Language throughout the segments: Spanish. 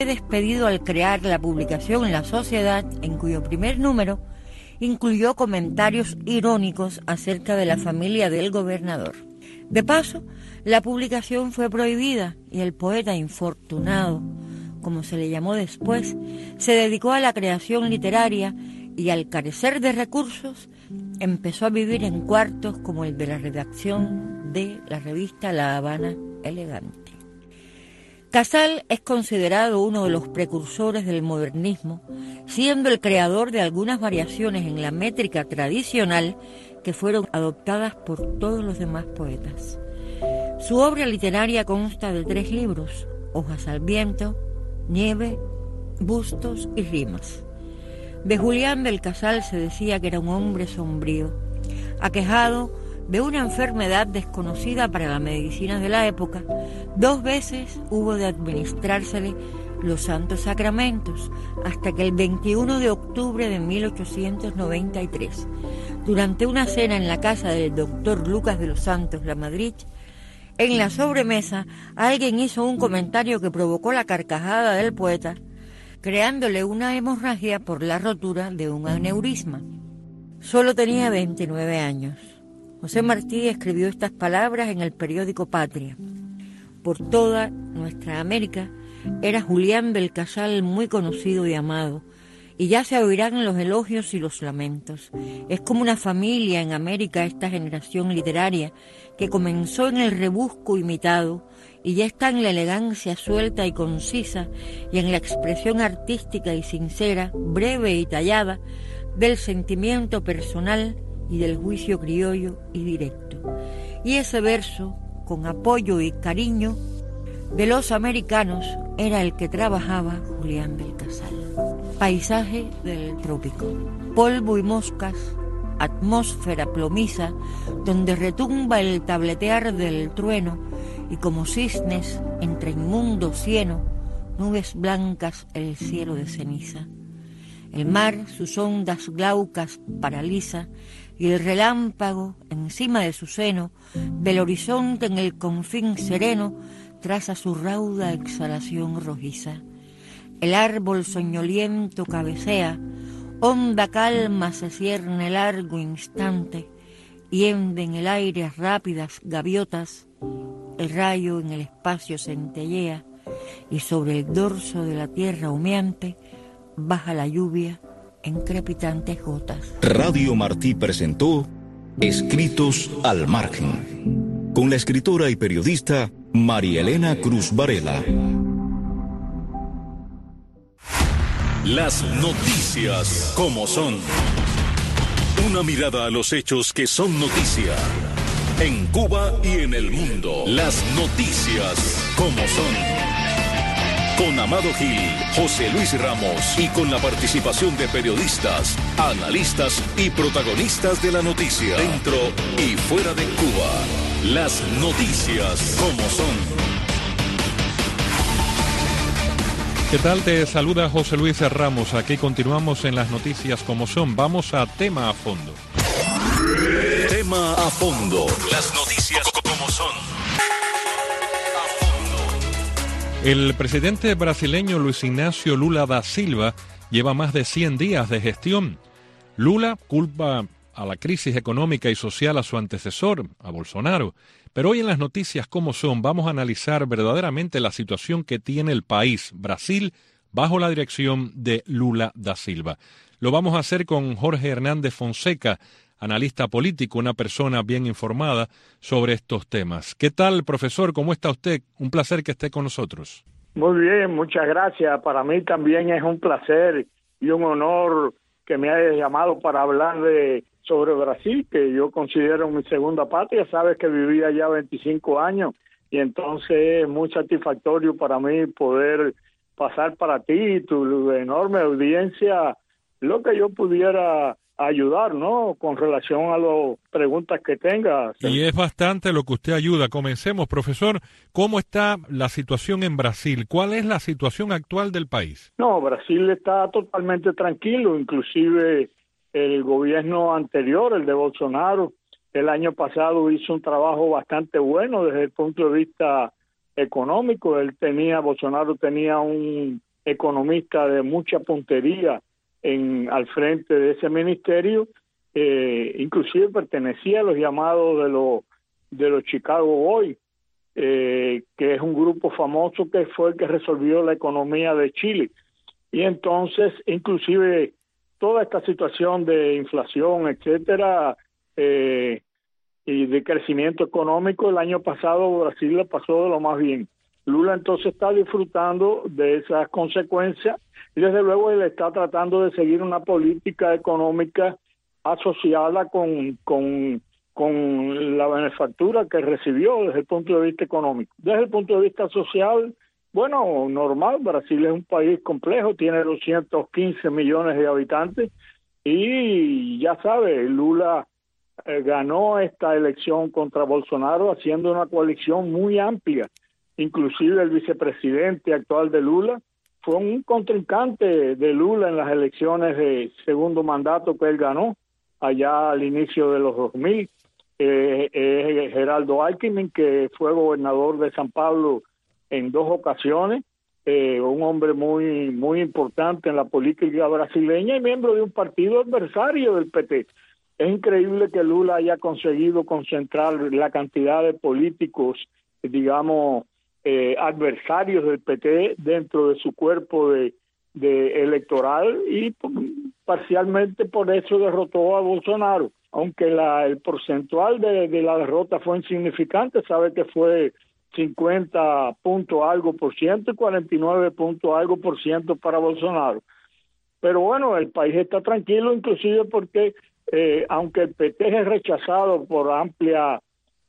despedido al crear la publicación La Sociedad, en cuyo primer número incluyó comentarios irónicos acerca de la familia del gobernador. De paso, la publicación fue prohibida y el poeta infortunado, como se le llamó después, se dedicó a la creación literaria y al carecer de recursos, empezó a vivir en cuartos como el de la redacción de la revista La Habana Elegante. Casal es considerado uno de los precursores del modernismo, siendo el creador de algunas variaciones en la métrica tradicional que fueron adoptadas por todos los demás poetas. Su obra literaria consta de 3 libros: Hojas al viento, Nieve, Bustos y Rimas. De Julián del Casal se decía que era un hombre sombrío, aquejado de una enfermedad desconocida para la medicina de la época. 2 veces hubo de administrársele los santos sacramentos, hasta que el 21 de octubre de 1893, durante una cena en la casa del doctor Lucas de los Santos Lamadrid, en la sobremesa alguien hizo un comentario que provocó la carcajada del poeta, creándole una hemorragia por la rotura de un aneurisma. Solo tenía 29 años. José Martí escribió estas palabras en el periódico Patria. Por toda nuestra América era Julián del Casal muy conocido y amado, y ya se oirán los elogios y los lamentos. Es como una familia en América esta generación literaria que comenzó en el rebusco imitado y ya está en la elegancia suelta y concisa y en la expresión artística y sincera, breve y tallada, del sentimiento personal y del juicio criollo y directo. Y ese verso, con apoyo y cariño de los americanos, era el que trabajaba Julián del Casal. Paisaje del trópico, polvo y moscas, atmósfera plomiza, donde retumba el tabletear del trueno, y como cisnes entre inmundo cieno, nubes blancas el cielo de ceniza. El mar sus ondas glaucas paraliza, y el relámpago encima de su seno, del horizonte en el confín sereno, traza su rauda exhalación rojiza. El árbol soñoliento cabecea, honda calma se cierne largo instante, hiende en el aire rápidas gaviotas, el rayo en el espacio centellea, y sobre el dorso de la tierra humeante baja la lluvia en crepitantes gotas. Radio Martí presentó Escritos al Margen, con la escritora y periodista María Elena Cruz Varela. Las noticias como son. Una mirada a los hechos que son noticia. En Cuba y en el mundo. Las noticias como son. Con Amado Gil, José Luis Ramos y con la participación de periodistas, analistas y protagonistas de la noticia, dentro y fuera de Cuba. Las noticias como son. ¿Qué tal? Te saluda José Luis Ramos. Aquí continuamos en las noticias como son. Vamos a tema a fondo. Tema a fondo. Las noticias como son. El presidente brasileño Luis Ignacio Lula da Silva lleva más de 100 días de gestión. Lula culpa a la crisis económica y social a su antecesor, a Bolsonaro. Pero hoy en las noticias como son vamos a analizar verdaderamente la situación que tiene el país, Brasil, bajo la dirección de Lula da Silva. Lo vamos a hacer con Jorge Hernández Fonseca, analista político, una persona bien informada sobre estos temas. ¿Qué tal, profesor? ¿Cómo está usted? Un placer que esté con nosotros. Muy bien, muchas gracias. Para mí también es un placer y un honor que me hayas llamado para hablar sobre Brasil, que yo considero mi segunda patria. Sabes que viví allá 25 años y entonces es muy satisfactorio para mí poder pasar para ti y tu enorme audiencia lo que yo pudiera ayudar, ¿no? Con relación a las preguntas que tengas. Y es bastante lo que usted ayuda. Comencemos, profesor. ¿Cómo está la situación en Brasil? ¿Cuál es la situación actual del país? No, Brasil está totalmente tranquilo. Inclusive el gobierno anterior, el de Bolsonaro, el año pasado hizo un trabajo bastante bueno desde el punto de vista económico. Bolsonaro tenía un economista de mucha puntería al frente de ese ministerio, inclusive pertenecía a los llamados de los Chicago Boys, que es un grupo famoso que fue el que resolvió la economía de Chile. Y entonces, inclusive, toda esta situación de inflación, etcétera, y de crecimiento económico, el año pasado Brasil le pasó de lo más bien. Lula entonces está disfrutando de esas consecuencias y desde luego él está tratando de seguir una política económica asociada con la benefactura que recibió desde el punto de vista económico. Desde el punto de vista social, bueno, normal, Brasil es un país complejo, tiene 215 millones de habitantes y ya sabe, Lula ganó esta elección contra Bolsonaro haciendo una coalición muy amplia. Inclusive el vicepresidente actual de Lula fue un contrincante de Lula en las elecciones de segundo mandato que él ganó allá al inicio de los 2000. Geraldo Alckmin, que fue gobernador de San Pablo en 2 ocasiones, un hombre muy importante en la política brasileña y miembro de un partido adversario del PT. Es increíble que Lula haya conseguido concentrar la cantidad de políticos, digamos, adversarios del PT dentro de su cuerpo de electoral y parcialmente por eso derrotó a Bolsonaro. Aunque el porcentual de la derrota fue insignificante, sabe que fue 50 punto algo por ciento y 49 punto algo por ciento para Bolsonaro. Pero bueno, el país está tranquilo, inclusive porque aunque el PT es rechazado por amplias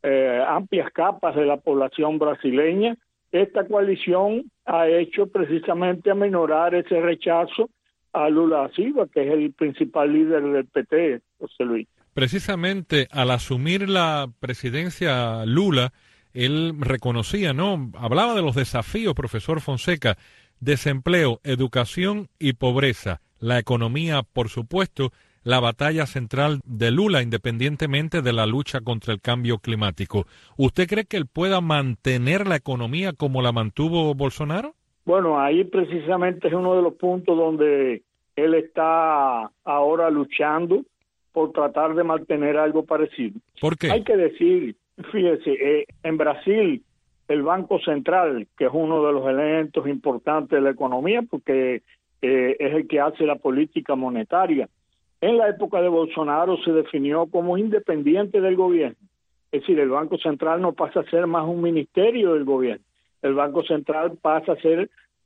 capas de la población brasileña, esta coalición ha hecho precisamente aminorar ese rechazo a Lula da Silva, que es el principal líder del PT, José Luis. Precisamente al asumir la presidencia Lula, él reconocía, ¿no? Hablaba de los desafíos, profesor Fonseca, desempleo, educación y pobreza, la economía, por supuesto, la batalla central de Lula, independientemente de la lucha contra el cambio climático. ¿Usted cree que él pueda mantener la economía como la mantuvo Bolsonaro? Bueno, ahí precisamente es uno de los puntos donde él está ahora luchando por tratar de mantener algo parecido. ¿Por qué? Hay que decir, fíjese, en Brasil el Banco Central, que es uno de los elementos importantes de la economía, porque es el que hace la política monetaria, en la época de Bolsonaro se definió como independiente del gobierno. Es decir, el Banco Central no pasa a ser más un ministerio del gobierno. El Banco Central pasa a ser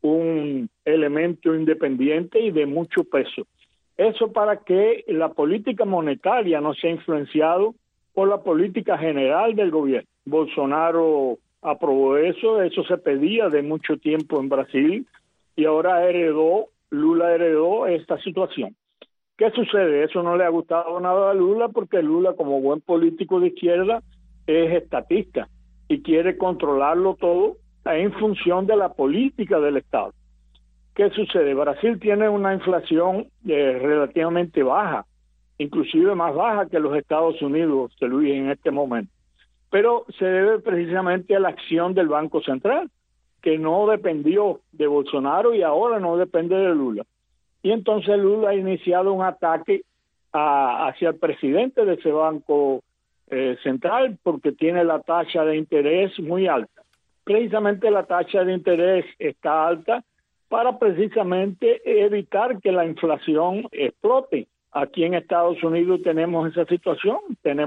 un elemento independiente y de mucho peso. Eso para que la política monetaria no sea influenciado por la política general del gobierno. Bolsonaro aprobó eso se pedía de mucho tiempo en Brasil y ahora Lula heredó esta situación. ¿Qué sucede? Eso no le ha gustado nada a Lula porque Lula, como buen político de izquierda, es estatista y quiere controlarlo todo en función de la política del Estado. ¿Qué sucede? Brasil tiene una inflación relativamente baja, inclusive más baja que los Estados Unidos, Luis, en este momento. Pero se debe precisamente a la acción del Banco Central, que no dependió de Bolsonaro y ahora no depende de Lula. Y entonces Lula ha iniciado un ataque hacia el presidente de ese Banco Central porque tiene la tasa de interés muy alta. Precisamente la tasa de interés está alta para precisamente evitar que la inflación explote. Aquí en Estados Unidos tenemos esa situación,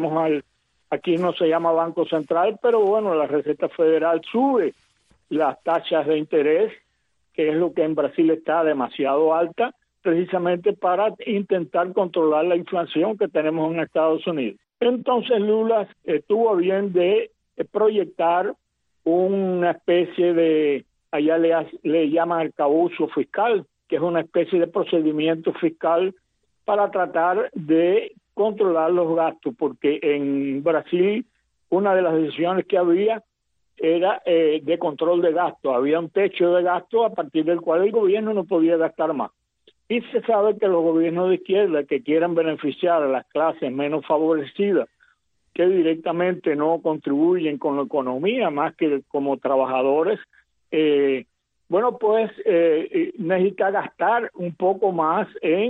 aquí no se llama Banco Central, pero bueno, la Reserva Federal sube las tasas de interés, que es lo que en Brasil está demasiado alta, precisamente para intentar controlar la inflación que tenemos en Estados Unidos. Entonces Lula tuvo bien de proyectar una especie de, allá le llaman el cabuzo fiscal, que es una especie de procedimiento fiscal para tratar de controlar los gastos, porque en Brasil una de las decisiones que había era de control de gastos. Había un techo de gasto a partir del cual el gobierno no podía gastar más. Y se sabe que los gobiernos de izquierda que quieran beneficiar a las clases menos favorecidas, que directamente no contribuyen con la economía más que como trabajadores, Bueno, pues necesita gastar un poco más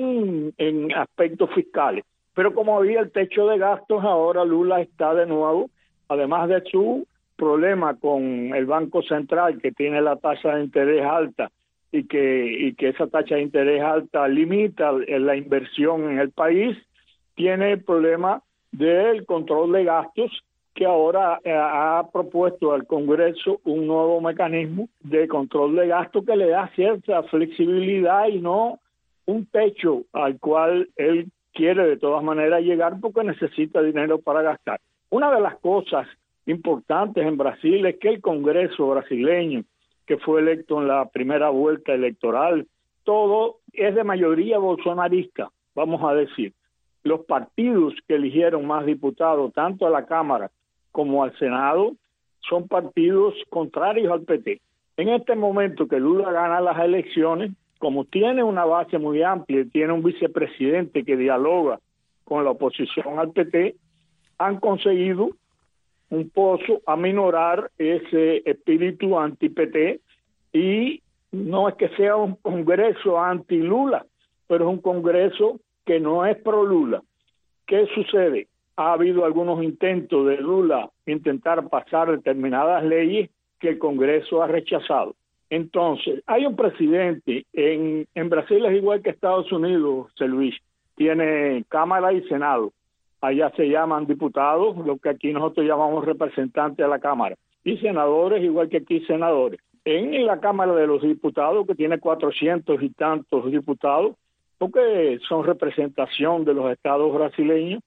en aspectos fiscales. Pero como había el techo de gastos, ahora Lula está de nuevo, además de su problema con el Banco Central, que tiene la tasa de interés alta y que esa tasa de interés alta limita la inversión en el país, tiene el problema del control de gastos, que ahora ha propuesto al Congreso un nuevo mecanismo de control de gasto que le da cierta flexibilidad y no un techo al cual él quiere de todas maneras llegar porque necesita dinero para gastar. Una de las cosas importantes en Brasil es que el Congreso brasileño, que fue electo en la primera vuelta electoral, todo es de mayoría bolsonarista, vamos a decir. Los partidos que eligieron más diputados, tanto a la Cámara como al Senado, son partidos contrarios al PT. En este momento que Lula gana las elecciones, como tiene una base muy amplia, tiene un vicepresidente que dialoga con la oposición al PT, han conseguido un poco aminorar ese espíritu anti-PT, y no es que sea un congreso anti-Lula, pero es un congreso que no es pro-Lula. ¿Qué sucede? Ha habido algunos intentos de Lula intentar pasar determinadas leyes que el Congreso ha rechazado. Entonces, hay un presidente, en Brasil es igual que Estados Unidos, José Luis, tiene Cámara y Senado. Allá se llaman diputados, lo que aquí nosotros llamamos representantes de la Cámara, y senadores, igual que aquí senadores. En la Cámara de los Diputados, que tiene 400 y tantos diputados, porque son representación de los estados brasileños,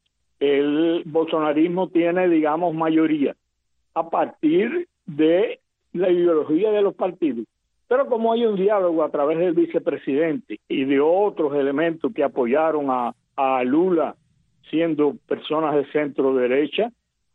el bolsonarismo tiene, digamos, mayoría a partir de la ideología de los partidos. Pero como hay un diálogo a través del vicepresidente y de otros elementos que apoyaron a Lula, siendo personas de centro derecha,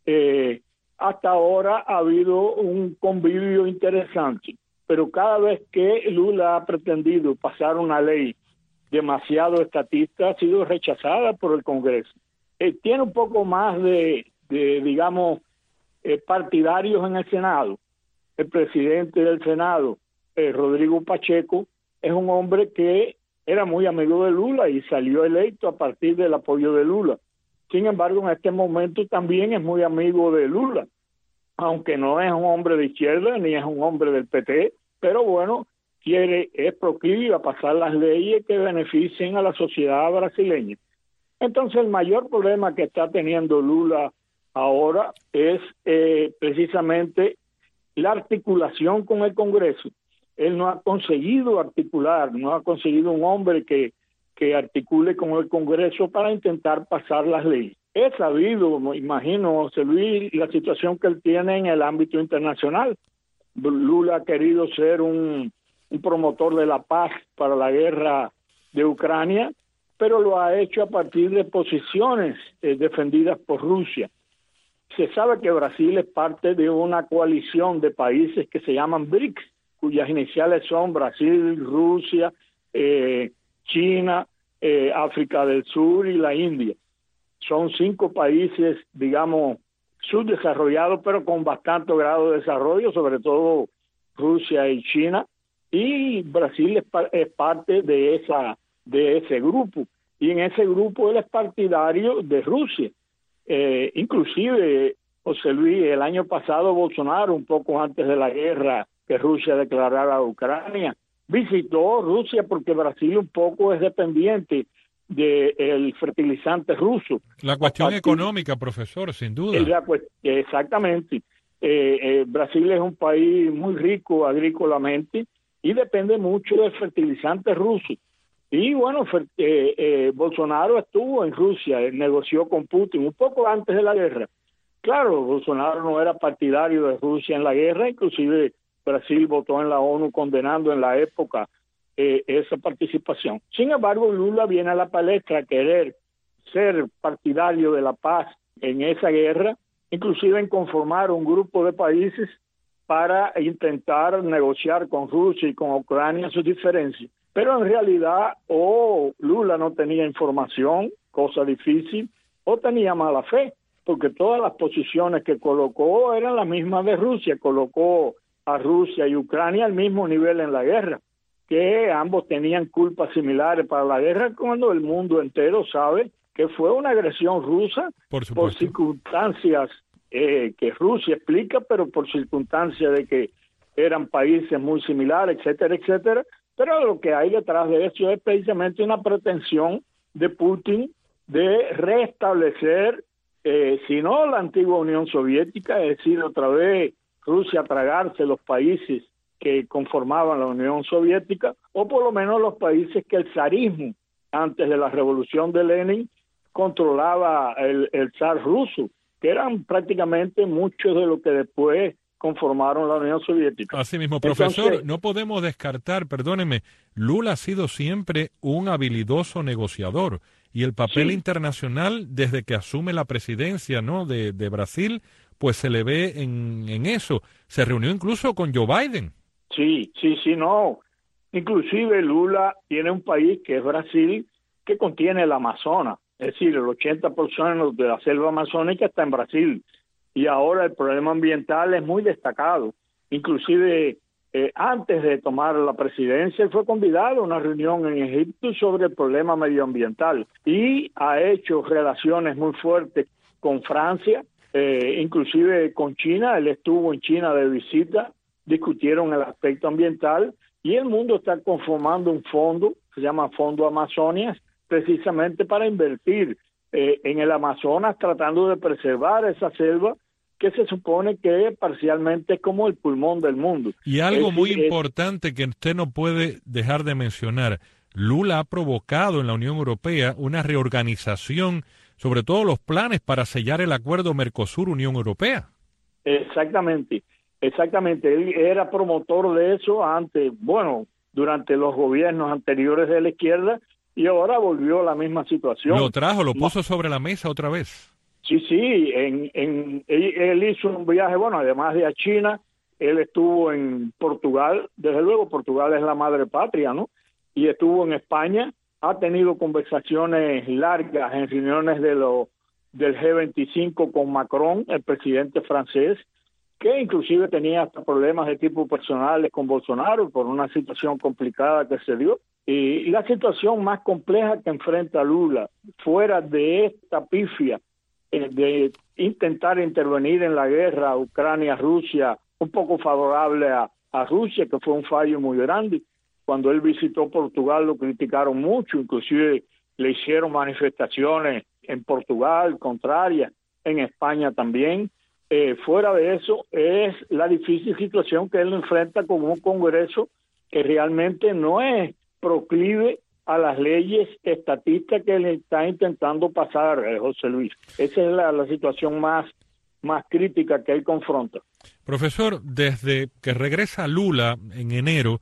hasta ahora ha habido un convivio interesante. Pero cada vez que Lula ha pretendido pasar una ley demasiado estatista, ha sido rechazada por el Congreso. Tiene un poco más de digamos, partidarios en el Senado. El presidente del Senado, Rodrigo Pacheco, es un hombre que era muy amigo de Lula y salió electo a partir del apoyo de Lula. Sin embargo, en este momento también es muy amigo de Lula, aunque no es un hombre de izquierda ni es un hombre del PT, pero bueno, es proclive a pasar las leyes que beneficien a la sociedad brasileña. Entonces, el mayor problema que está teniendo Lula ahora es precisamente la articulación con el Congreso. Él no ha conseguido articular, no ha conseguido un hombre que articule con el Congreso para intentar pasar las leyes. He sabido, me imagino, José Luis, la situación que él tiene en el ámbito internacional. Lula ha querido ser un promotor de la paz para la guerra de Ucrania, pero lo ha hecho a partir de posiciones defendidas por Rusia. Se sabe que Brasil es parte de una coalición de países que se llaman BRICS, cuyas iniciales son Brasil, Rusia, China, África del Sur y la India. Son 5 países, digamos, subdesarrollados, pero con bastante grado de desarrollo, sobre todo Rusia y China, y Brasil es parte de ese grupo, y en ese grupo él es partidario de Rusia. Inclusive, José Luis, el año pasado Bolsonaro, un poco antes de la guerra que Rusia declarara a Ucrania, visitó Rusia porque Brasil un poco es dependiente del fertilizante ruso. La cuestión económica, profesor, sin duda. Exactamente. Brasil es un país muy rico agrícolamente y depende mucho del fertilizante ruso. Y bueno, Bolsonaro estuvo en Rusia, negoció con Putin un poco antes de la guerra. Claro, Bolsonaro no era partidario de Rusia en la guerra, inclusive Brasil votó en la ONU condenando en la época esa participación. Sin embargo, Lula viene a la palestra a querer ser partidario de la paz en esa guerra, inclusive en conformar un grupo de países para intentar negociar con Rusia y con Ucrania sus diferencias. Pero en realidad o Lula no tenía información, cosa difícil, o tenía mala fe, porque todas las posiciones que colocó eran las mismas de Rusia. Colocó a Rusia y Ucrania al mismo nivel en la guerra, que ambos tenían culpas similares para la guerra, cuando el mundo entero sabe que fue una agresión rusa por circunstancias que Rusia explica, pero por circunstancias de que eran países muy similares, etcétera, etcétera. Pero lo que hay detrás de eso es precisamente una pretensión de Putin de restablecer, si no la antigua Unión Soviética, es decir, otra vez Rusia tragarse los países que conformaban la Unión Soviética, o por lo menos los países que el zarismo, antes de la revolución de Lenin, controlaba el zar ruso, que eran prácticamente muchos de los que después conformaron la Unión Soviética. Así mismo, profesor, entonces, no podemos descartar, perdóneme, Lula ha sido siempre un habilidoso negociador, y el papel internacional desde que asume la presidencia, ¿no?, de Brasil, pues se le ve en eso. Se reunió incluso con Joe Biden. Sí, no. Inclusive Lula tiene un país que es Brasil, que contiene el Amazonas. Es decir, el 80% de la selva amazónica está en Brasil. Y ahora el problema ambiental es muy destacado. Inclusive, antes de tomar la presidencia, él fue convidado a una reunión en Egipto sobre el problema medioambiental. Y ha hecho relaciones muy fuertes con Francia, inclusive con China. Él estuvo en China de visita, discutieron el aspecto ambiental, y el mundo está conformando un fondo, se llama Fondo Amazonias, precisamente para invertir en el Amazonas, tratando de preservar esa selva que se supone que parcialmente es como el pulmón del mundo. Y algo muy importante que usted no puede dejar de mencionar, Lula ha provocado en la Unión Europea una reorganización, sobre todo los planes para sellar el acuerdo Mercosur-Unión Europea. Exactamente. Él era promotor de eso antes, durante los gobiernos anteriores de la izquierda, y ahora volvió a la misma situación. Lo puso sobre la mesa otra vez. Sí, él hizo un viaje, además de a China, él estuvo en Portugal, desde luego Portugal es la madre patria, ¿no? Y estuvo en España, ha tenido conversaciones largas en reuniones del G25 con Macron, el presidente francés, que inclusive tenía hasta problemas de tipo personales con Bolsonaro por una situación complicada que se dio. Y la situación más compleja que enfrenta Lula, fuera de esta pifia de intentar intervenir en la guerra Ucrania-Rusia, un poco favorable a Rusia, que fue un fallo muy grande. Cuando él visitó Portugal lo criticaron mucho, inclusive le hicieron manifestaciones en Portugal contrarias, en España también. Fuera de eso, es la difícil situación que él enfrenta con un Congreso que realmente no es proclive a las leyes estatistas que él está intentando pasar, José Luis. Esa es la situación más crítica que él confronta. Profesor, desde que regresa Lula en enero,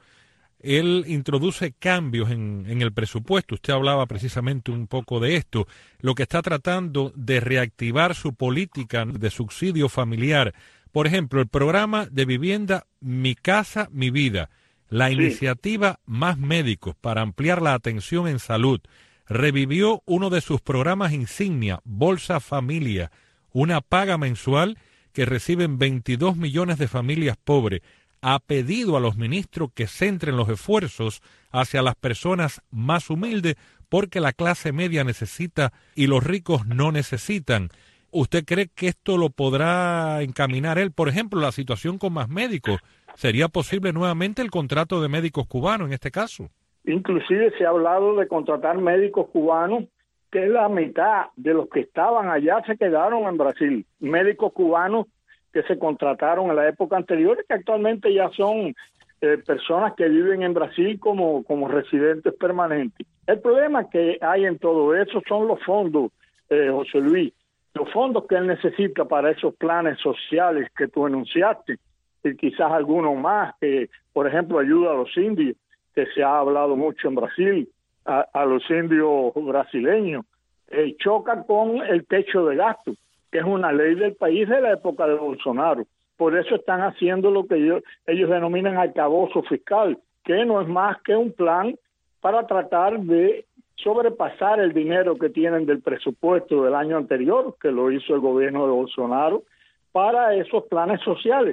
él introduce cambios en el presupuesto. Usted hablaba precisamente un poco de esto. Lo que está tratando de reactivar su política de subsidio familiar. Por ejemplo, el programa de vivienda Mi Casa, Mi Vida. La iniciativa Más Médicos para ampliar la atención en salud. Revivió uno de sus programas insignia, Bolsa Familia, una paga mensual que reciben 22 millones de familias pobres. Ha pedido a los ministros que centren los esfuerzos hacia las personas más humildes porque la clase media necesita y los ricos no necesitan. ¿Usted cree que esto lo podrá encaminar él? Por ejemplo, la situación con Más Médicos. ¿Sería posible nuevamente el contrato de médicos cubanos en este caso? Inclusive se ha hablado de contratar médicos cubanos, que la mitad de los que estaban allá se quedaron en Brasil. Médicos cubanos que se contrataron en la época anterior, que actualmente ya son personas que viven en Brasil como residentes permanentes. El problema que hay en todo eso son los fondos, José Luis, los fondos que él necesita para esos planes sociales que tú enunciaste, y quizás algunos más, que por ejemplo ayuda a los indios, que se ha hablado mucho en Brasil, a los indios brasileños, choca con el techo de gasto, que es una ley del país de la época de Bolsonaro. Por eso están haciendo lo que ellos denominan alcabozo fiscal, que no es más que un plan para tratar de sobrepasar el dinero que tienen del presupuesto del año anterior, que lo hizo el gobierno de Bolsonaro, para esos planes sociales.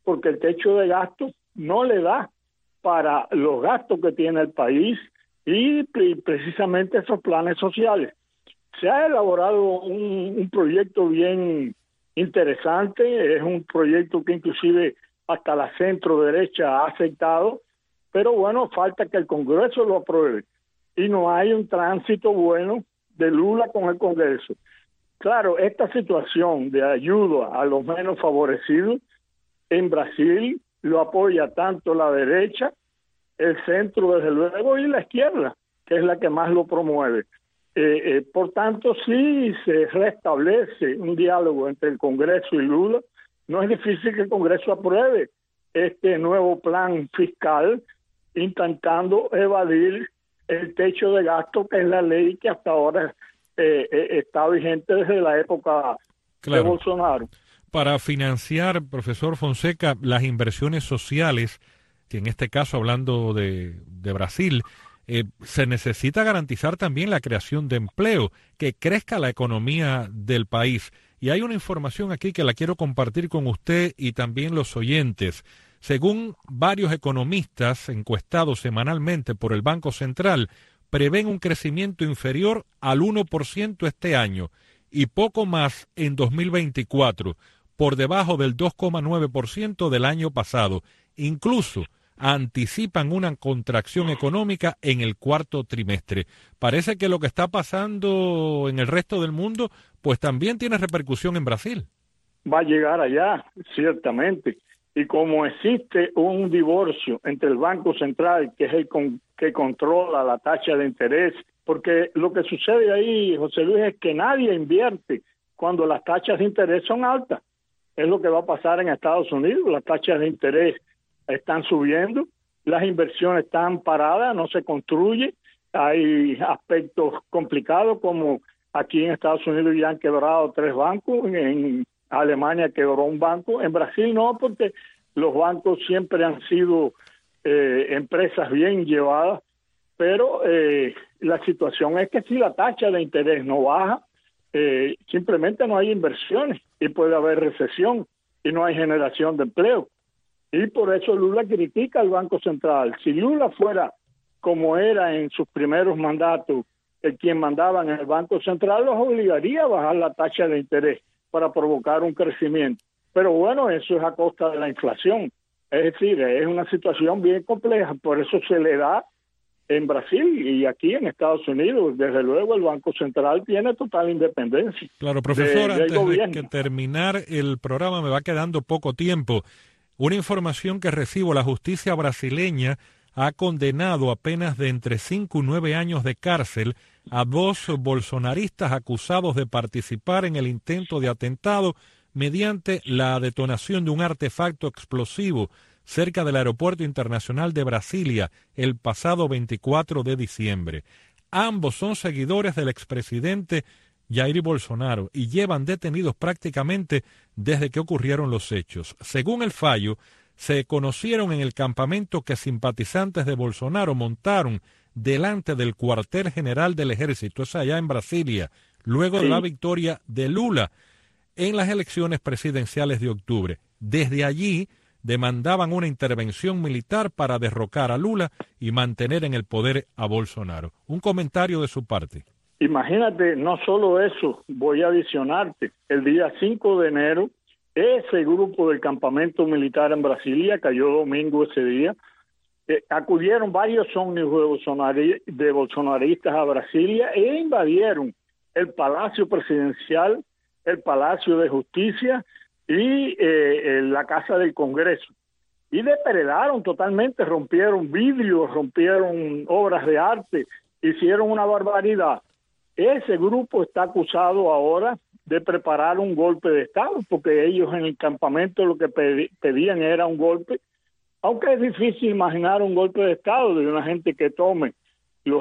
porque el techo de gasto no le da para los gastos que tiene el país y precisamente esos planes sociales. Se ha elaborado un proyecto bien interesante, es un proyecto que inclusive hasta la centro derecha ha aceptado, pero bueno, falta que el Congreso lo apruebe y no hay un tránsito bueno de Lula con el Congreso. Claro, esta situación de ayuda a los menos favorecidos en Brasil lo apoya tanto la derecha, el centro desde luego y la izquierda, que es la que más lo promueve. Por tanto, si se restablece un diálogo entre el Congreso y Lula, no es difícil que el Congreso apruebe este nuevo plan fiscal intentando evadir el techo de gasto, que es la ley que hasta ahora está vigente desde la época de Bolsonaro. Para financiar, profesor Fonseca, las inversiones sociales, que en este caso hablando de Brasil, se necesita garantizar también la creación de empleo, que crezca la economía del país. Y hay una información aquí que la quiero compartir con usted y también los oyentes. Según varios economistas encuestados semanalmente por el Banco Central, prevén un crecimiento inferior al 1% este año y poco más en 2024, por debajo del 2,9% del año pasado. Incluso anticipan una contracción económica en el cuarto trimestre. Parece que lo que está pasando en el resto del mundo, pues también tiene repercusión en Brasil. Va a llegar allá, ciertamente. Y como existe un divorcio entre el Banco Central, que es el que controla la tasa de interés, porque lo que sucede ahí, José Luis, es que nadie invierte cuando las tasas de interés son altas. Es lo que va a pasar en Estados Unidos, las tasas de interés están subiendo, las inversiones están paradas, no se construye, hay aspectos complicados como aquí en Estados Unidos ya han quebrado 3 bancos, en Alemania quebró un banco, en Brasil no, porque los bancos siempre han sido empresas bien llevadas, pero la situación es que si la tasa de interés no baja, simplemente no hay inversiones y puede haber recesión y no hay generación de empleo. Y por eso Lula critica al Banco Central. Si Lula fuera como era en sus primeros mandatos, el quien mandaba en el Banco Central, los obligaría a bajar la tasa de interés para provocar un crecimiento. Pero bueno, eso es a costa de la inflación. Es decir, es una situación bien compleja. Por eso se le da en Brasil y aquí en Estados Unidos. Desde luego el Banco Central tiene total independencia. Claro, profesor, antes de que terminar el programa me va quedando poco tiempo. Una información que recibo: la justicia brasileña ha condenado a penas de entre 5 y 9 años de cárcel a 2 bolsonaristas acusados de participar en el intento de atentado mediante la detonación de un artefacto explosivo cerca del Aeropuerto Internacional de Brasilia el pasado 24 de diciembre. Ambos son seguidores del expresidente Jair Bolsonaro y llevan detenidos prácticamente desde que ocurrieron los hechos. Según el fallo, se conocieron en el campamento que simpatizantes de Bolsonaro montaron delante del cuartel general del ejército, es allá en Brasilia, luego de la victoria de Lula en las elecciones presidenciales de octubre. Desde allí demandaban una intervención militar para derrocar a Lula y mantener en el poder a Bolsonaro. Un comentario de su parte. Imagínate, no solo eso, voy a adicionarte. El día 5 de enero, ese grupo del campamento militar en Brasilia, cayó domingo ese día, acudieron varios ómnibus de bolsonaristas a Brasilia e invadieron el Palacio Presidencial, el Palacio de Justicia y la Casa del Congreso. Y depredaron totalmente, rompieron vidrios, rompieron obras de arte, hicieron una barbaridad. Ese grupo está acusado ahora de preparar un golpe de Estado, porque ellos en el campamento lo que pedían era un golpe, aunque es difícil imaginar un golpe de Estado de una gente que tome los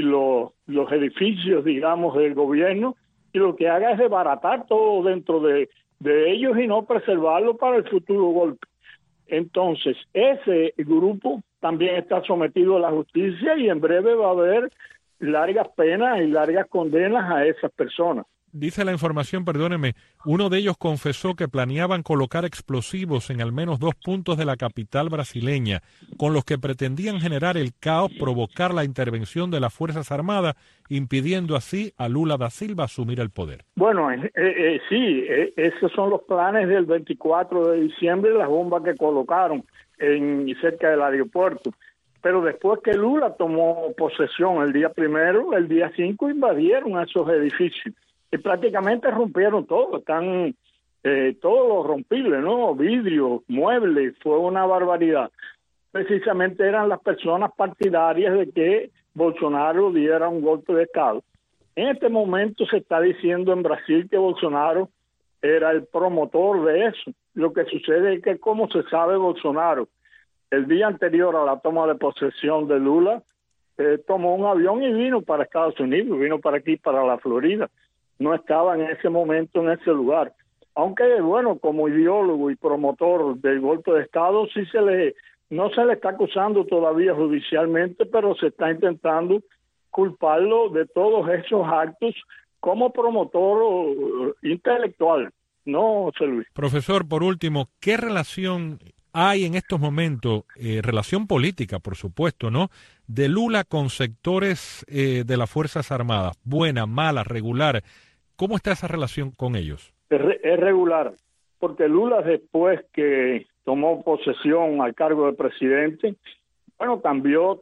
edificios, digamos, del gobierno y lo que haga es desbaratar todo dentro de ellos y no preservarlo para el futuro golpe. Entonces, ese grupo también está sometido a la justicia y en breve va a haber largas penas y largas condenas a esas personas. dice la información, perdóneme, uno de ellos confesó que planeaban colocar explosivos en al menos 2 puntos de la capital brasileña, con los que pretendían generar el caos, provocar la intervención de las Fuerzas Armadas, impidiendo así a Lula da Silva asumir el poder. Bueno, sí, esos son los planes del 24 de diciembre, las bombas que colocaron cerca del aeropuerto. Pero después que Lula tomó posesión el día 1, el día 5 invadieron esos edificios y prácticamente rompieron todo, están todo lo rompible, ¿no? Vidrios, muebles, fue una barbaridad. Precisamente eran las personas partidarias de que Bolsonaro diera un golpe de Estado. En este momento se está diciendo en Brasil que Bolsonaro era el promotor de eso. Lo que sucede es que, como se sabe, Bolsonaro, el día anterior a la toma de posesión de Lula, tomó un avión y vino para Estados Unidos, vino para aquí, para la Florida. No estaba en ese momento en ese lugar. Aunque, bueno, como ideólogo y promotor del golpe de Estado, sí no se le está acusando todavía judicialmente, pero se está intentando culparlo de todos esos actos como promotor intelectual, ¿no, José Luis? Profesor, por último, ¿qué relación hay en estos momentos, relación política, por supuesto, ¿no?, de Lula con sectores de las Fuerzas Armadas? Buena, mala, regular. ¿Cómo está esa relación con ellos? Es regular, porque Lula, después que tomó posesión al cargo de presidente, bueno, cambió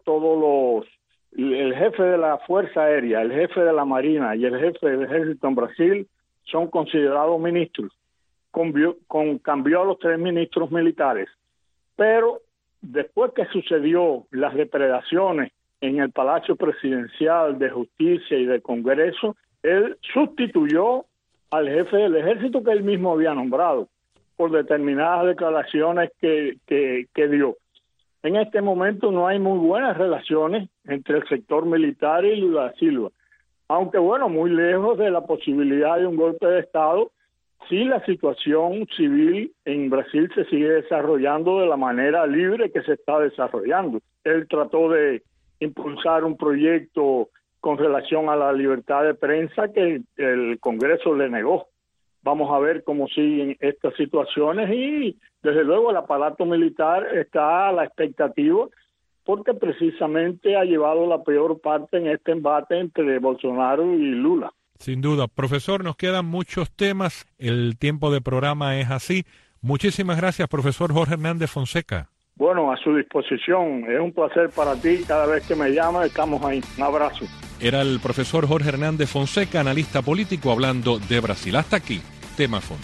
el jefe de la Fuerza Aérea, el jefe de la Marina y el jefe del Ejército en Brasil son considerados ministros. Cambió a los 3 ministros militares. Pero después que sucedió las depredaciones en el Palacio Presidencial de Justicia y del Congreso, él sustituyó al jefe del ejército que él mismo había nombrado por determinadas declaraciones que dio. En este momento no hay muy buenas relaciones entre el sector militar y Lula da Silva, aunque bueno, muy lejos de la posibilidad de un golpe de Estado. Sí, la situación civil en Brasil se sigue desarrollando de la manera libre que se está desarrollando. Él trató de impulsar un proyecto con relación a la libertad de prensa que el Congreso le negó. Vamos a ver cómo siguen estas situaciones y desde luego el aparato militar está a la expectativa porque precisamente ha llevado la peor parte en este embate entre Bolsonaro y Lula. Sin duda. Profesor, nos quedan muchos temas. El tiempo de programa es así. Muchísimas gracias, profesor Jorge Hernández Fonseca. Bueno, a su disposición. Es un placer para ti. Cada vez que me llamas, estamos ahí. Un abrazo. Era el profesor Jorge Hernández Fonseca, analista político, hablando de Brasil. Hasta aquí, Tema Fondo.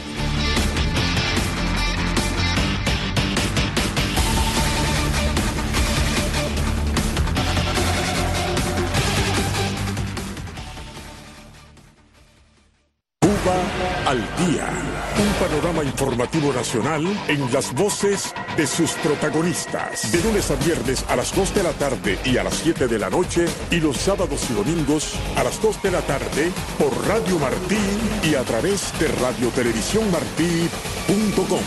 Al día, un panorama informativo nacional en las voces de sus protagonistas. De lunes a viernes a las 2 de la tarde y a las 7 de la noche y los sábados y domingos a las 2 de la tarde por Radio Martí y a través de radiotelevisiónmartí.com.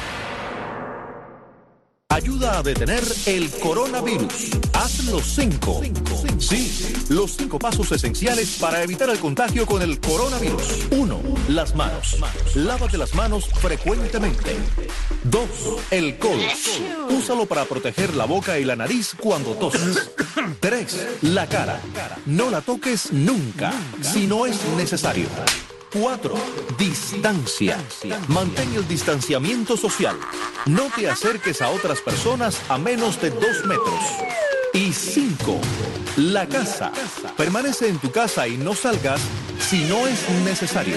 Ayuda a detener el coronavirus. Haz los 5. Sí, los 5 pasos esenciales para evitar el contagio con el coronavirus. 1. Las manos. Lávate las manos frecuentemente. 2. El codo. Úsalo para proteger la boca y la nariz cuando toses. 3. La cara. No la toques nunca, si no es necesario. 4. Distancia. Mantén el distanciamiento social. No te acerques a otras personas a menos de 2 metros. Y 5. La casa. Permanece en tu casa y no salgas si no es necesario.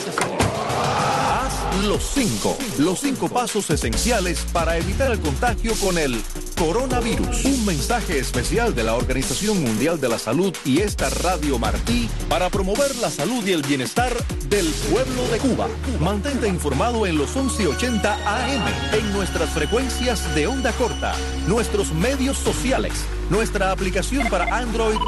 Haz los 5. Los 5 pasos esenciales para evitar el contagio con el coronavirus. Un mensaje especial de la Organización Mundial de la Salud y esta Radio Martí para promover la salud y el bienestar del pueblo de Cuba. Mantente informado en los 1180 AM, en nuestras frecuencias de onda corta, nuestros medios sociales, nuestra aplicación para Android